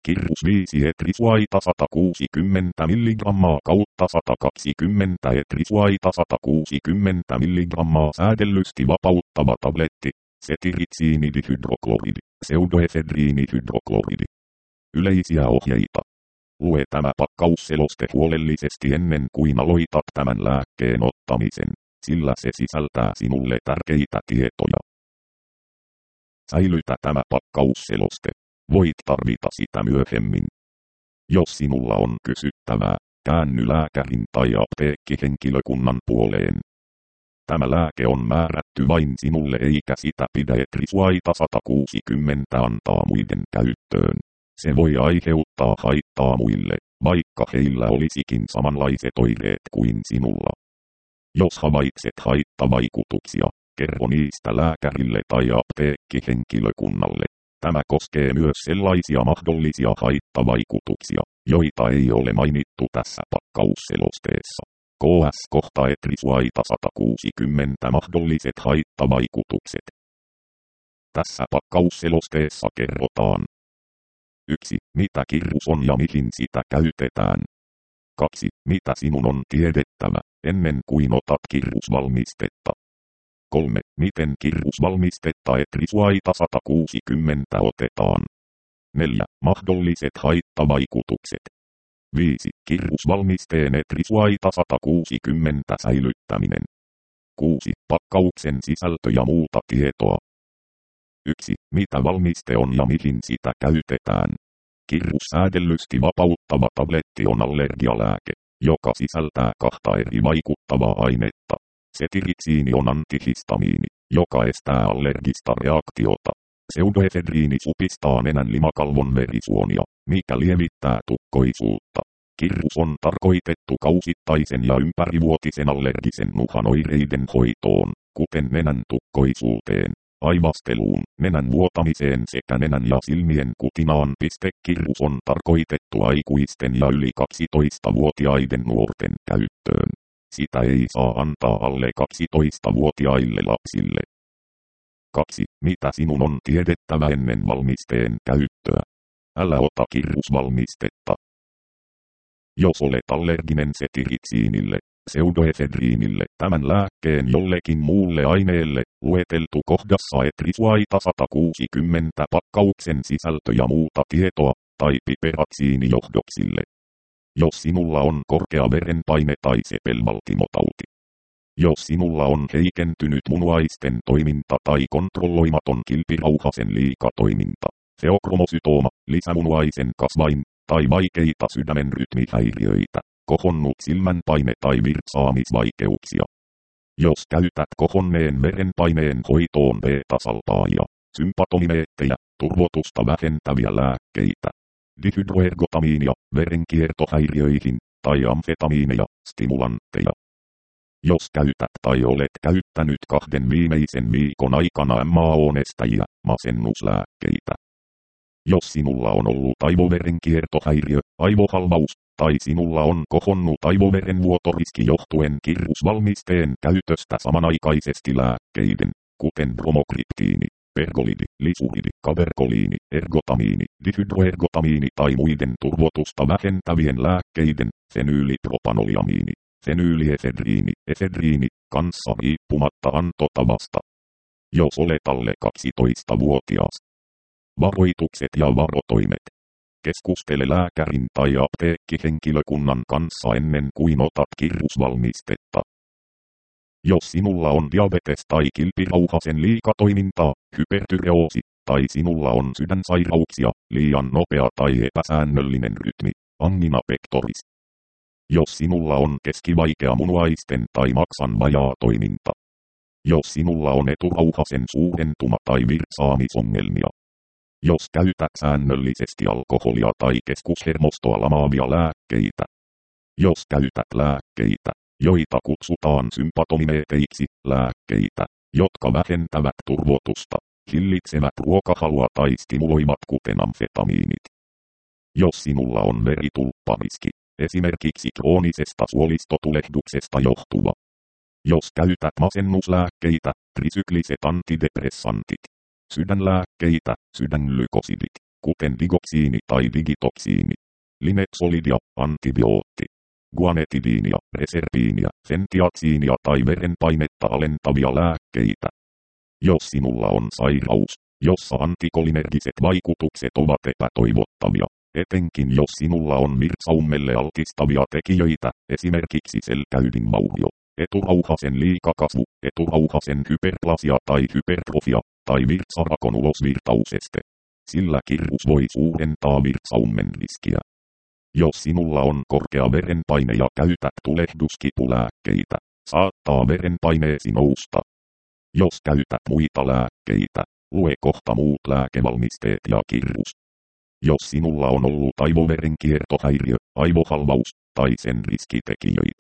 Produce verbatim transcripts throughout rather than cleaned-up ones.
kirrus viisi etrisuaita sata kuusikymmentä milligrammaa kautta sata kaksikymmentä etrisuaita sata kuusikymmentä milligrammaa säädellysti vapauttava tabletti, setiritsiinidihydrokloridi, pseudoefedriinihydrokloridi. Yleisiä ohjeita. Lue tämä pakkausseloste huolellisesti ennen kuin aloitat tämän lääkkeen ottamisen, sillä se sisältää sinulle tärkeitä tietoja. Säilytä tämä pakkausseloste. Voit tarvita sitä myöhemmin. Jos sinulla on kysyttävää, käänny lääkärin tai apteekkihenkilökunnan puoleen. Tämä lääke on määrätty vain sinulle eikä sitä pidä etrisuaita sata kuusikymmentä antaa muiden käyttöön. Se voi aiheuttaa haittaa muille, vaikka heillä olisikin samanlaiset oireet kuin sinulla. Jos havaitset haittavaikutuksia, kerro niistä lääkärille tai apteekkihenkilökunnalle. Tämä koskee myös sellaisia mahdollisia haittavaikutuksia, joita ei ole mainittu tässä pakkausselosteessa. K S kohta etrisuaita sata kuusikymmentä mahdolliset haittavaikutukset. Tässä pakkausselosteessa kerrotaan. yksi. Mitä kirrus on ja mihin sitä käytetään. kaksi. Mitä sinun on tiedettävä, ennen kuin otat kirrusvalmistetta. kolme. Miten kirrusvalmistetta etrisuaita sata kuusikymmentä otetaan. neljä. Mahdolliset haittavaikutukset. viisi. Kirrusvalmisteen etrisuaita sata kuusikymmentä säilyttäminen. kuusi. Pakkauksen sisältö ja muuta tietoa. yksi. Mitä valmiste on ja mihin sitä käytetään. Kirrus säädellysti vapauttava tabletti on allergialääke, joka sisältää kahta eri vaikuttavaa ainetta. Setiritsiini on antihistamiini, joka estää allergista reaktiota. Pseudoefedriini supistaa nenän limakalvon verisuonia, mikä lievittää tukkoisuutta. Kirrus on tarkoitettu kausittaisen ja ympärivuotisen allergisen nuhan oireiden hoitoon, kuten nenän tukkoisuuteen, aivasteluun, nenän vuotamiseen sekä nenän ja silmien kutinaan. Kirrus on tarkoitettu aikuisten ja yli kaksitoistavuotiaiden nuorten käyttöön. Sitä ei saa antaa alle kaksitoistavuotiaille lapsille. kaksi. Mitä sinun on tiedettävä ennen valmisteen käyttöä? Älä ota kirrusvalmistetta. Jos olet allerginen setiritsiinille, pseudoefedriinille, tämän lääkkeen jollekin muulle aineelle, lueteltu kohdassa etrisuaita sata kuusikymmentä pakkauksen sisältö ja muuta tietoa, tai piperaksiinijohdoksille. Jos sinulla on korkea verenpaine tai sepelvaltimotauti. Jos sinulla on heikentynyt munuaisten toiminta tai kontrolloimaton kilpirauhasen liikatoiminta, feokromosytooma, lisämunuaisen kasvain, tai vaikeita sydämen rytmihäiriöitä, kohonnut silmänpaine tai virtsaamisvaikeuksia. Jos käytät kohonneen verenpaineen hoitoon beta-salpaajia, sympatomimeettejä, turvotusta vähentäviä lääkkeitä, dihydroergotamiinia, verenkiertohäiriöihin, tai amfetamiineja, stimulantteja. Jos käytät tai olet käyttänyt kahden viimeisen viikon aikana M A O-nestäjiä, masennuslääkkeitä. Jos sinulla on ollut aivoverenkiertohäiriö, aivohalvaus, tai sinulla on kohonnut aivoverenvuotoriski johtuen kirrusvalmisteen käytöstä samanaikaisesti lääkkeiden, kuten bromokriptiini, pergolidi, lisuridi, kaberkoliini, ergotamiini, dihydroergotamiini tai muiden turvotusta vähentävien lääkkeiden, fenyylipropanoliamiini, fenyyliefedriini, efedriini, kanssa riippumatta antotavasta. Jos olet alle kaksitoistavuotias. Varoitukset ja varotoimet. Keskustele lääkärin tai apteekkihenkilökunnan kanssa ennen kuin otat kirrusvalmistetta. Jos sinulla on diabetes tai kilpirauhasen liikatoimintaa, hypertyreoosi, tai sinulla on sydänsairauksia, liian nopea tai epäsäännöllinen rytmi, angina pectoris. Jos sinulla on keskivaikea munuaisten tai maksan vajaa toiminta. Jos sinulla on eturauhasen suurentuma tai virtsaamisongelmia. Jos käytät säännöllisesti alkoholia tai keskushermostoa lamaavia lääkkeitä. Jos käytät lääkkeitä, joita kutsutaan sympatomimeeteiksi, lääkkeitä, jotka vähentävät turvotusta, hillitsevät ruokahalua tai stimuloivat kuten amfetamiinit. Jos sinulla on veritulppariski, esimerkiksi kroonisesta suolistotulehduksesta johtuva. Jos käytät masennuslääkkeitä, trisykliset antidepressantit, sydänlääkkeitä, sydänlykosidit, kuten digoksiini tai digitoksiini. Linexolidia, antibiootti. Guanetidiinia, reserpiinia, fentiaksiinia tai verenpainetta alentavia lääkkeitä. Jos sinulla on sairaus, jossa antikolinergiset vaikutukset ovat epätoivottavia, etenkin jos sinulla on virtsaummelle altistavia tekijöitä, esimerkiksi selkäydinvaurio, eturauhasen liikakasvu, eturauhasen hyperplasia tai hypertrofia, tai virtsarakon ulosvirtauseste, sillä kirus voi suurentaa virtsaummen riskiä. Jos sinulla on korkea verenpaine ja käytät tulehduskipulääkkeitä, saattaa verenpaineesi nousta. Jos käytät muita lääkkeitä, lue kohta muut lääkevalmisteet ja kirus. Jos sinulla on ollut aivoverenkiertohäiriö, aivohalvaus tai sen riskitekijöitä.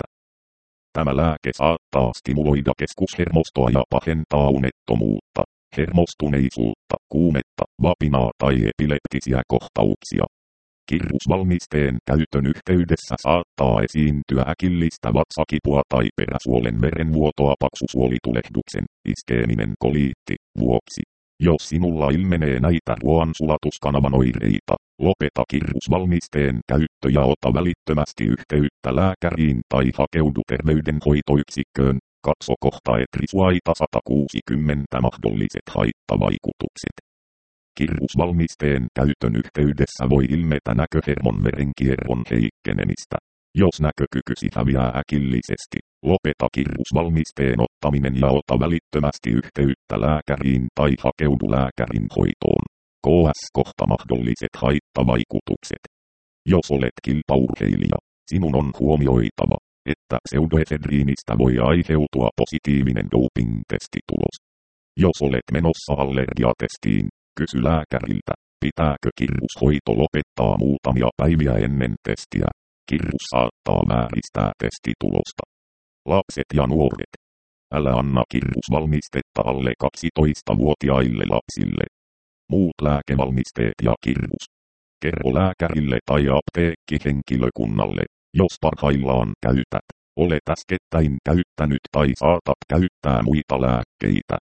Tämä lääke saattaa stimuloida keskushermostoa ja pahentaa unettomuutta, hermostuneisuutta, kuumetta, vapinaa tai epileptisiä kohtauksia. Kirusvalmisteen käytön yhteydessä saattaa esiintyä äkillistä vatsakipua tai peräsuolen verenvuotoa paksusuolitulehduksen, iskeminen koliitti, vuoksi. Jos sinulla ilmenee näitä ruoansulatuskanavaan oireita, lopeta kirusvalmisteen käyttö ja ota välittömästi yhteyttä lääkäriin tai hakeudu terveydenhoitoyksikköön. Katso kohta Etrisuaita sata kuusikymmentä mahdolliset haittavaikutukset. Kirusvalmisteen käytön yhteydessä voi ilmetä näköhermon verenkierron heikkenemistä. Jos näkökykysi häviää äkillisesti, lopeta kirusvalmisteen ottaminen ja ota välittömästi yhteyttä lääkäriin tai hakeudu lääkärin hoitoon. K S kohta mahdolliset haittavaikutukset. Jos olet kilpaurheilija, sinun on huomioitava, että pseudoefedriinistä voi aiheutua positiivinen doping-testitulos. Jos olet menossa allergiatestiin, kysy lääkäriltä, pitääkö kirushoito lopettaa muutamia päiviä ennen testiä. Kirus saattaa vääristää testitulosta. Lapset ja nuoret. Älä anna kirusvalmistetta alle kaksitoistavuotiaille lapsille. Muut lääkevalmisteet ja kirus. Kerro lääkärille tai apteekkihenkilökunnalle, jos parhaillaan käytät, olet äskettäin käyttänyt tai saatat käyttää muita lääkkeitä.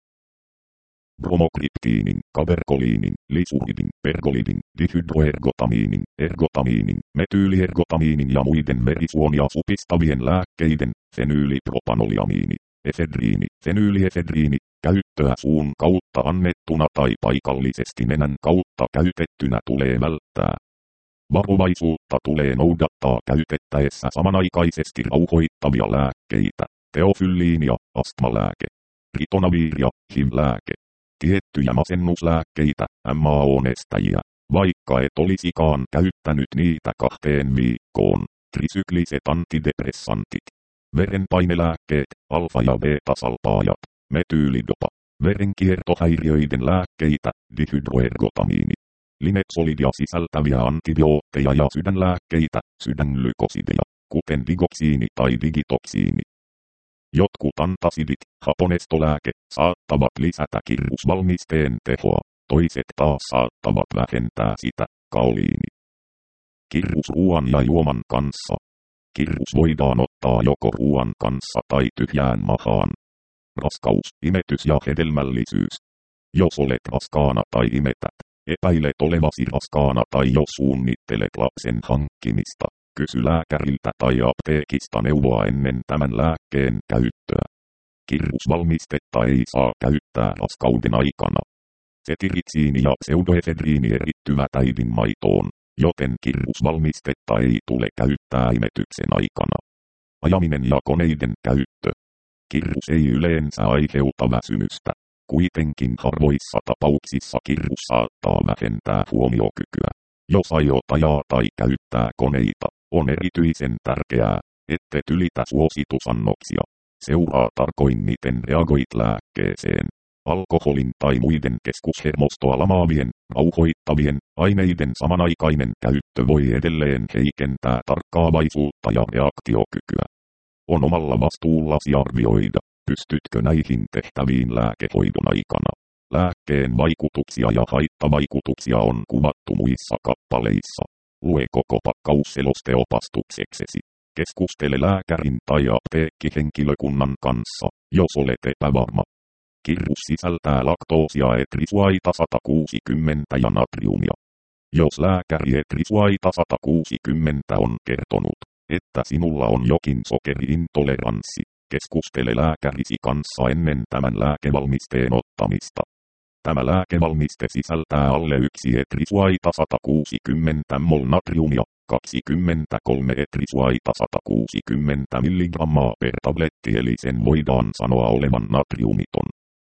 Bromokriptiinin, kaberkoliinin, lisuridin, pergolidin, dihydroergotamiinin, ergotamiinin, metyyliergotamiinin ja muiden verisuonia supistavien lääkkeiden, fenyylipropanoliamiini, efedriini, fenyyliefedriini, käyttöä suun kautta annettuna tai paikallisesti nenän kautta käytettynä tulee välttää. Varovaisuutta tulee noudattaa käytettäessä samanaikaisesti rauhoittavia lääkkeitä, teofylliin ja astmalääke, ritonavir ja H I V-lääke. Tiettyjä masennuslääkkeitä, M A O-nestäjiä, vaikka et olisikaan käyttänyt niitä kahteen viikkoon, trisykliset antidepressantit, verenpainelääkkeet, alfa- ja beta-salpaajat, metyylidopa, verenkiertohäiriöiden lääkkeitä, dihydroergotamiini, linexolidia sisältäviä antibiootteja ja sydänlääkkeitä, sydänglykosideja, kuten digoksiini tai digitoksiini. Jotkut antasidit, haponestolääke, saattavat lisätä kirusvalmisteen tehoa, toiset taas saattavat vähentää sitä, kaoliini. Kirus ruoan ja juoman kanssa. Kirus voidaan ottaa joko ruoan kanssa tai tyhjään mahaan. Raskaus, imetys ja hedelmällisyys. Jos olet raskaana tai imetät, epäilet olevasi raskaana tai jos suunnittelet lapsen hankkimista, kysy lääkäriltä tai apteekista neuvoa ennen tämän lääkkeen käyttöä. Kirusvalmistetta ei saa käyttää raskauden aikana. Setiritsiini ja pseudoefedriini erittyvät äidin maitoon, joten kirusvalmistetta ei tule käyttää imetyksen aikana. Ajaminen ja koneiden käyttö. Kirus ei yleensä aiheuta väsymystä. Kuitenkin harvoissa tapauksissa kirus saattaa vähentää huomiokykyä. Jos aiot ajaa tai käyttää koneita, on erityisen tärkeää, ettet ylitä suositusannoksia. Seuraa tarkoin miten reagoit lääkkeeseen. Alkoholin tai muiden keskushermostoa lamaavien, rauhoittavien aineiden samanaikainen käyttö voi edelleen heikentää tarkkaavaisuutta ja reaktiokykyä. On omalla vastuullasi arvioida, pystytkö näihin tehtäviin lääkehoidon aikana. Lääkkeen vaikutuksia ja haittavaikutuksia on kuvattu muissa kappaleissa. Lue koko pakkausseloste opastukseksesi. Keskustele lääkärin tai apteekkihenkilökunnan kanssa, jos olet epävarma. Kirus sisältää laktoosia, etrisuaita sata kuusikymmentä ja natriumia. Jos lääkäri Etrisuaita sata kuusikymmentä on kertonut, että sinulla on jokin sokeri-intoleranssi, keskustele lääkärisi kanssa ennen tämän lääkevalmisteen ottamista. Tämä lääkevalmiste sisältää alle yksi Etrisuaita sata kuusikymmentä mol natriumia, kaksikymmentäkolme Etrisuaita sata kuusikymmentä milligrammaa per tabletti, eli sen voidaan sanoa olevan natriumiton.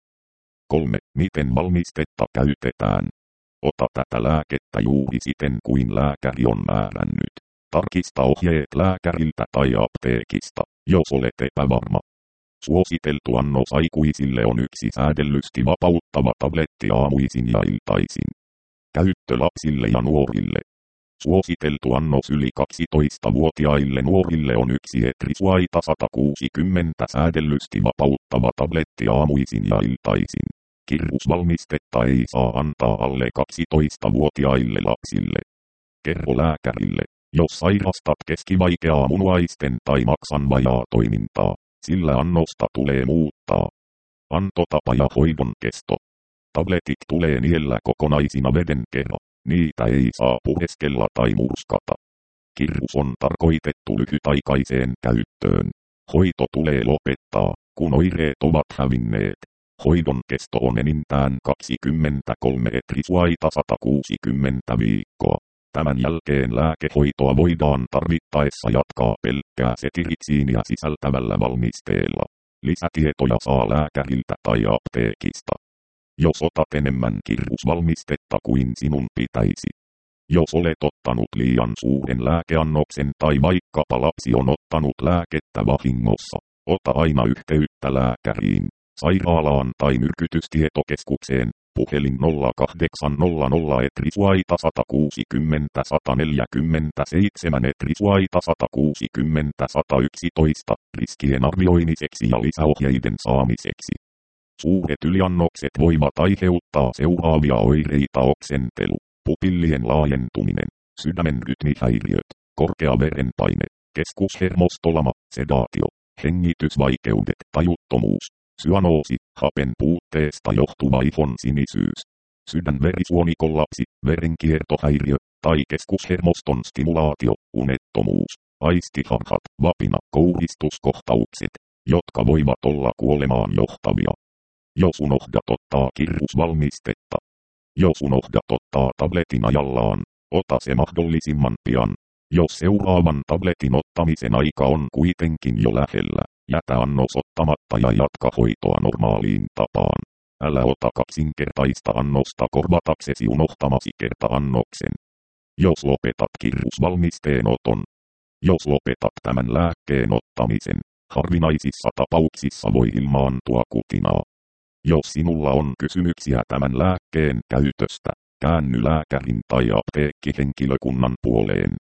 kolme. Miten valmistetta käytetään? Ota tätä lääkettä juuri siten kuin lääkäri on määrännyt. Tarkista ohjeet lääkäriltä tai apteekista, jos olet epävarma. Suositeltu annos aikuisille on yksi säädellysti vapauttava tabletti aamuisin ja iltaisin. Käyttö lapsille ja nuorille. Suositeltu annos yli kaksitoistavuotiaille nuorille on yksi Etrisuaita sata kuusikymmentä säädellysti vapauttava tabletti aamuisin ja iltaisin. Kirrusvalmistetta ei saa antaa alle kaksitoistavuotiaille lapsille. Kerro lääkärille, jos sairastat keskivaikeaa munuaisten tai maksanvajaa toimintaa, sillä annosta tulee muuttaa. Antotapa ja hoidon kesto. Tabletit tulee niellä kokonaisina veden kerran. Niitä ei saa pureskella tai murskata. Kirrus on tarkoitettu lyhytaikaiseen käyttöön. Hoito tulee lopettaa, kun oireet ovat hävinneet. Hoidon kesto on enintään kaksikymmentäkolme Etrisuaita sata kuusikymmentä viikkoa. Tämän jälkeen lääkehoitoa voidaan tarvittaessa jatkaa pelkkää setiriksiiniä sisältävällä valmisteella. Lisätietoja saa lääkäriltä tai apteekista. Jos otat enemmän kirrusvalmistetta kuin sinun pitäisi. Jos olet ottanut liian suuren lääkeannoksen tai vaikkapa lapsi on ottanut lääkettä vahingossa, ota aina yhteyttä lääkäriin, sairaalaan tai myrkytystietokeskukseen. Puhelin nolla kahdeksan nolla nolla Etrisuaita sata kuusikymmentä sata neljäkymmentäseitsemän Etrisuaita sata kuusikymmentä sata yksitoista riskien arvioimiseksi ja lisäohjeiden saamiseksi. Suuret yliannokset voivat aiheuttaa seuraavia oireita: oksentelu, pupillien laajentuminen, sydämen rytmihäiriöt, korkea verenpaine, keskushermostolama, sedaatio, hengitysvaikeudet, tajuttomuus, syanoosi, hapen puutteesta johtuva ihon sinisyys, sydänverisuonikollapsi, verenkiertohäiriö tai keskushermoston stimulaatio, unettomuus, aistiharhat, vapina, kouristuskohtaukset, jotka voivat olla kuolemaan johtavia. Jos unohdat ottaa kirrusvalmistetta. Jos unohdat ottaa tabletin ajallaan, ota se mahdollisimman pian. Jos seuraavan tabletin ottamisen aika on kuitenkin jo lähellä, jätä annos ottamatta ja jatka hoitoa normaaliin tapaan. Älä ota kaksinkertaista annosta korvataksesi unohtamasi kerta-annoksen. Jos lopetat kirrusvalmisteen oton. Jos lopetat tämän lääkkeen ottamisen, harvinaisissa tapauksissa voi ilmaantua kutinaa. Jos sinulla on kysymyksiä tämän lääkkeen käytöstä, käänny lääkärin tai apteekkihenkilökunnan puoleen.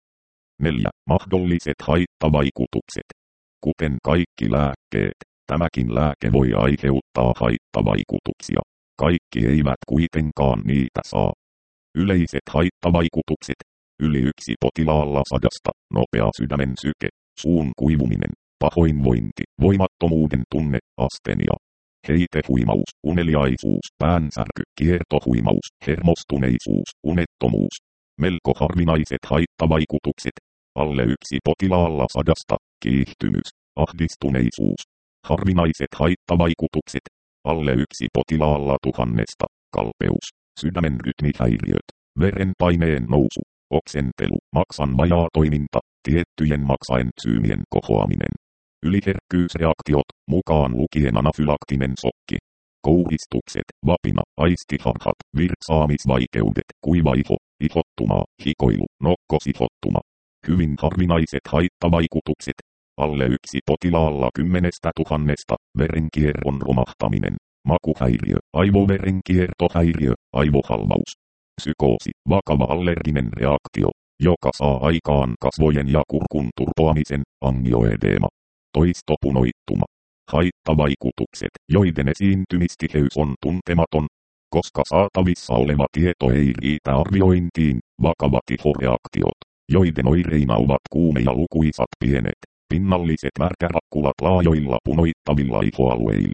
neljä. Mahdolliset haittavaikutukset. Kuten kaikki lääkkeet, tämäkin lääke voi aiheuttaa haittavaikutuksia. Kaikki eivät kuitenkaan niitä saa. Yleiset haittavaikutukset. Yli yksi potilaalla sadasta, nopea sydämen syke, suun kuivuminen, pahoinvointi, voimattomuuden tunne, astenia. Heitehuimaus, uneliaisuus, päänsärky, kiertohuimaus, hermostuneisuus, unettomuus. Melko harvinaiset haittavaikutukset. Alle yksi potilaalla sadasta, kiihtymys, ahdistuneisuus. Harvinaiset haittavaikutukset. Alle yksi potilaalla tuhannesta, kalpeus, sydämen rytmihäiriöt, verenpaineen nousu, oksentelu, maksan vajaa toiminta, tiettyjen maksaentsyymien kohoaminen. Yliherkkyysreaktiot, mukaan lukien anafylaktinen sokki. Kouristukset, vapina, aistiharhat, virtsaamisvaikeudet, kuiva iho, ihottuma, hikoilu, nokkosihottuma. Hyvin harvinaiset haittavaikutukset. Alle yksi potilaalla kymmenestä tuhannesta, verenkierron romahtaminen, makuhäiriö, aivoverenkiertohäiriö, aivohalvaus. Psykoosi, vakava allerginen reaktio, joka saa aikaan kasvojen ja kurkun turpoamisen, angioedeema. Toistopunoittuma. Haittavaikutukset, joiden esiintymistiheys on tuntematon, koska saatavissa oleva tieto ei riitä arviointiin, vakavat ihoreaktiot, joiden oireina ovat kuume ja lukuisat pienet, pinnalliset märkärakkulat laajoilla punoittavilla ihoalueilla,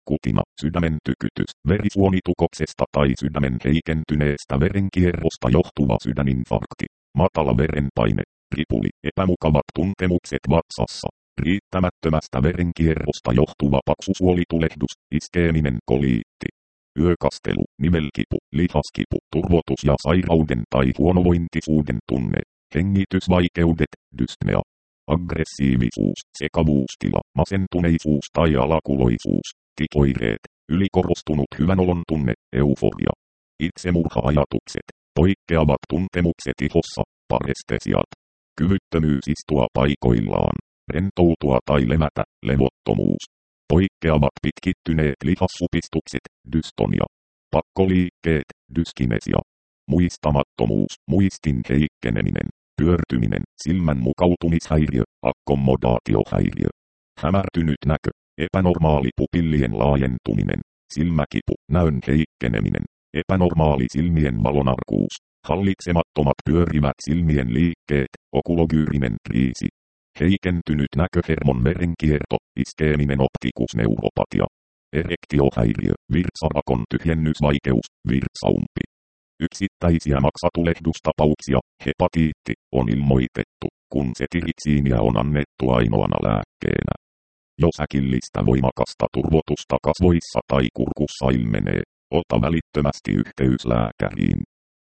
kutina, sydämen tykytys, verisuonitukoksesta tai sydämen heikentyneestä verenkierrosta johtuva sydäninfarkti, matala verenpaine, ripuli, epämukavat tuntemukset vatsassa, riittämättömästä verenkierrosta johtuva paksusuolitulehdus, iskeeminen koliitti, yökastelu, nivelkipu, lihaskipu, turvotus ja sairauden tai huonovointisuuden tunne, hengitysvaikeudet, dyspnea, aggressiivisuus, sekavuustila, masentuneisuus tai alakuloisuus, tikoireet, ylikorostunut hyvänolon tunne, euforia, itsemurha-ajatukset, poikkeavat tuntemukset ihossa, parestesiat, kyvyttömyys istua paikoillaan, rentoutua tai levätä, levottomuus, poikkeavat pitkittyneet lihassupistukset, dystonia, pakkoliikkeet, dyskinesia, muistamattomuus, muistin heikkeneminen, pyörtyminen, silmän mukautumishäiriö, akkommodaatiohäiriö, hämärtynyt näkö, epänormaali pupillien laajentuminen, silmäkipu, näön heikkeneminen, epänormaali silmien valonarkuus, hallitsemattomat pyörivät silmien liikkeet, okulogyyrinen kriisi, heikentynyt näköhermon verenkierto, iskeeminen optikusneuropatia, erektiohäiriö, virtsarakon tyhjennysvaikeus, virtsaumpi. Yksittäisiä maksatulehdustapauksia, hepatiitti, on ilmoitettu, kun setiriksiiniä on annettu ainoana lääkkeenä. Jos äkillistä voimakasta turvotusta kasvoissa tai kurkussa ilmenee, ota välittömästi yhteys lääkäriin.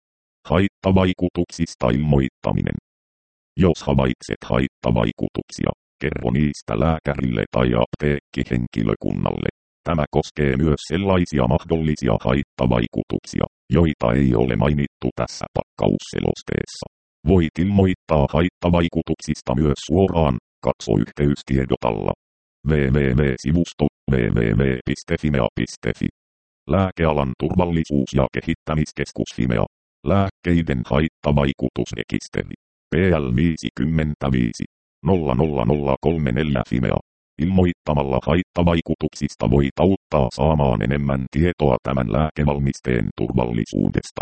Haittavaikutuksista ilmoittaminen. Jos havaitset haittavaikutuksia, kerro niistä lääkärille tai apteekkihenkilökunnalle. Tämä koskee myös sellaisia mahdollisia haittavaikutuksia, joita ei ole mainittu tässä pakkausselosteessa. Voit ilmoittaa haittavaikutuksista myös suoraan, katso yhteystiedotalla. www-sivusto www piste fimea piste fi. Lääkealan turvallisuus- ja kehittämiskeskus Fimea. Lääkkeiden haittavaikutusrekisteri. P L viisikymmentäviisi nolla nolla nolla kolme neljä Fimea. Ilmoittamalla haittavaikutuksista voit auttaa saamaan enemmän tietoa tämän lääkevalmisteen turvallisuudesta.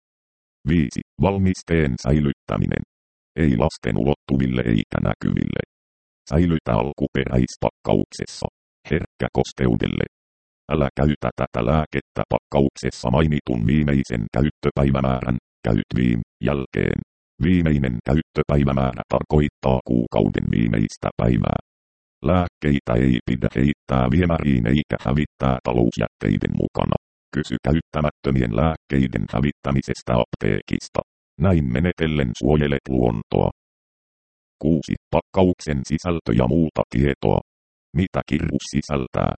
viisi. Valmisteen säilyttäminen. Ei lasten ulottuville eikä näkyville. Säilytä alkuperäispakkauksessa. Herkkä kosteudelle. Älä käytä tätä lääkettä pakkauksessa mainitun viimeisen käyttöpäivämäärän, käytviim, jälkeen. Viimeinen käyttöpäivämäärä tarkoittaa kuukauden viimeistä päivää. Lääkkeitä ei pidä heittää viemäriin eikä hävittää talousjätteiden mukana. Kysy käyttämättömien lääkkeiden hävittämisestä apteekista. Näin menetellen suojelet luontoa. kuusi. Pakkauksen sisältö ja muuta tietoa. Mitä kirus sisältää?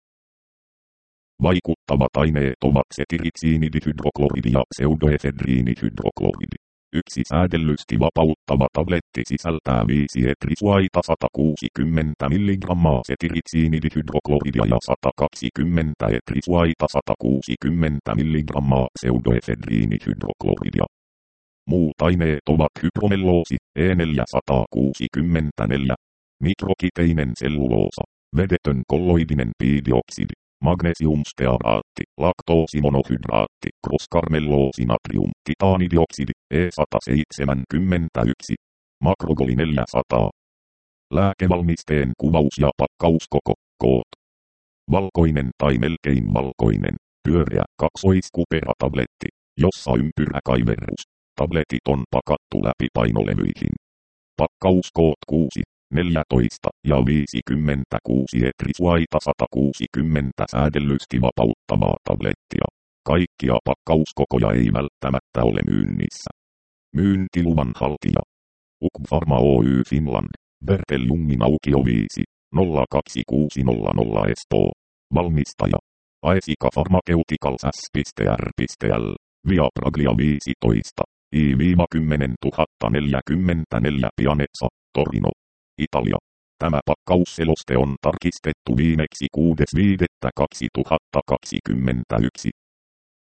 Vaikuttavat aineet ovat setiriksiinidihydrokloridi ja pseudoefedriinihydrokloridi. Yksi säädellysti vapauttava tabletti sisältää viisi etrisuaita sata kuusikymmentä milligrammaa setiriksiinidihydrokloridia ja sata kaksikymmentä etrisuaita sata kuusikymmentä milligrammaa pseudoefedriinihydrokloridia. Muut aineet ovat hypromelloosi, E neljä sata kuusikymmentäneljä, mikrokiteinen selluloosa, vedetön kolloidinen piidioksidi, magnesiumstearaatti, laktoosimonohydraatti, kroskarmelloosi natrium, titaanidioksidi, E sata seitsemänkymmentäyksi, makrogoli neljäsataa. Lääkevalmisteen kuvaus ja pakkauskoko, koot. Valkoinen tai melkein valkoinen, pyöreä kaksoiskuperatabletti, jossa ympyräkaiverus. Tabletit on pakattu läpi painolevyihin. Pakkauskoot kuusi, neljätoista ja viisikymmentäkuusi etrisuaita sata kuusikymmentä säädellysti vapauttavaa tablettia. Kaikkia pakkauskokoja ei välttämättä ole myynnissä. Myyntiluvan haltija. U K Pharma Oy Finland. Bertellungin aukio viisi, nolla kaksi kuusi nolla nolla Espoo. Valmistaja. Aesika Pharmaceuticals S.R.L. Viapraglia viisitoista. I kymmenen tuhatta neljäkymmentäneljä Pianezza, Torino, Italia. Tämä pakkausseloste on tarkistettu viimeksi kuudes viidettä kaksituhattakaksikymmentäyksi.